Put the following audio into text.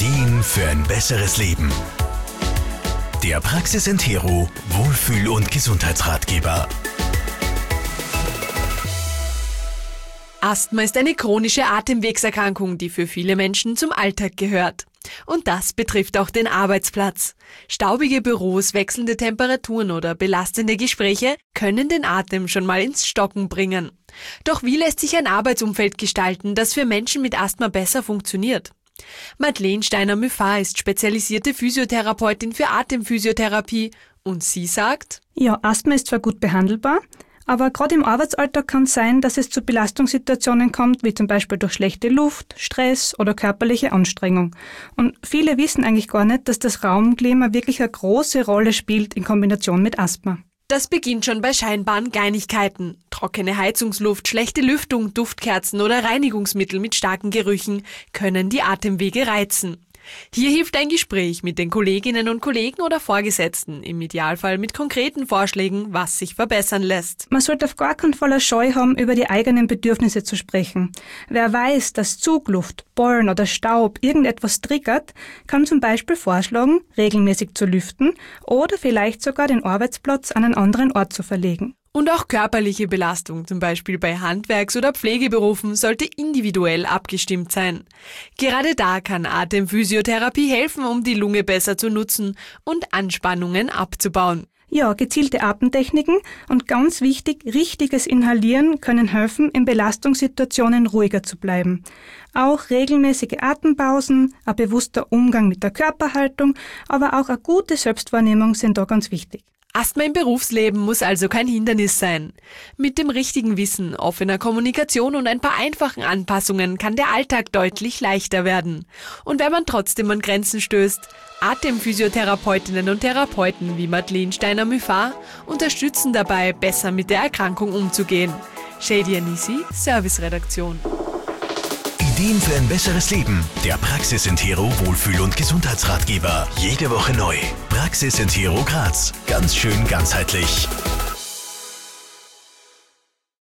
Ideen für ein besseres Leben. Der Praxis Entero Wohlfühl- und Gesundheitsratgeber. Asthma ist eine chronische Atemwegserkrankung, die für viele Menschen zum Alltag gehört. Und das betrifft auch den Arbeitsplatz. Staubige Büros, wechselnde Temperaturen oder belastende Gespräche können den Atem schon mal ins Stocken bringen. Doch wie lässt sich ein Arbeitsumfeld gestalten, das für Menschen mit Asthma besser funktioniert? Madeleine Steiner-Müffat ist spezialisierte Physiotherapeutin für Atemphysiotherapie und sie sagt: Ja, Asthma ist zwar gut behandelbar, aber gerade im Arbeitsalltag kann es sein, dass es zu Belastungssituationen kommt, wie zum Beispiel durch schlechte Luft, Stress oder körperliche Anstrengung. Und viele wissen eigentlich gar nicht, dass das Raumklima wirklich eine große Rolle spielt in Kombination mit Asthma. Das beginnt schon bei scheinbaren Kleinigkeiten. Trockene Heizungsluft, schlechte Lüftung, Duftkerzen oder Reinigungsmittel mit starken Gerüchen können die Atemwege reizen. Hier hilft ein Gespräch mit den Kolleginnen und Kollegen oder Vorgesetzten, im Idealfall mit konkreten Vorschlägen, was sich verbessern lässt. Man sollte auf gar keinen Fall eine Scheu haben, über die eigenen Bedürfnisse zu sprechen. Wer weiß, dass Zugluft, Pollen oder Staub irgendetwas triggert, kann zum Beispiel vorschlagen, regelmäßig zu lüften oder vielleicht sogar den Arbeitsplatz an einen anderen Ort zu verlegen. Und auch körperliche Belastung, zum Beispiel bei Handwerks- oder Pflegeberufen, sollte individuell abgestimmt sein. Gerade da kann Atemphysiotherapie helfen, um die Lunge besser zu nutzen und Anspannungen abzubauen. Ja, gezielte Atemtechniken und ganz wichtig, richtiges Inhalieren können helfen, in Belastungssituationen ruhiger zu bleiben. Auch regelmäßige Atempausen, ein bewusster Umgang mit der Körperhaltung, aber auch eine gute Selbstwahrnehmung sind da ganz wichtig. Asthma im Berufsleben muss also kein Hindernis sein. Mit dem richtigen Wissen, offener Kommunikation und ein paar einfachen Anpassungen kann der Alltag deutlich leichter werden. Und wenn man trotzdem an Grenzen stößt, Atemphysiotherapeutinnen und Therapeuten wie Madeleine Steiner-Müffat unterstützen dabei, besser mit der Erkrankung umzugehen. Shady Anisi, Serviceredaktion. Ideen für ein besseres Leben. Der Praxis Entero Wohlfühl- und Gesundheitsratgeber. Jede Woche neu. Praxis Entero Graz. Ganz schön ganzheitlich.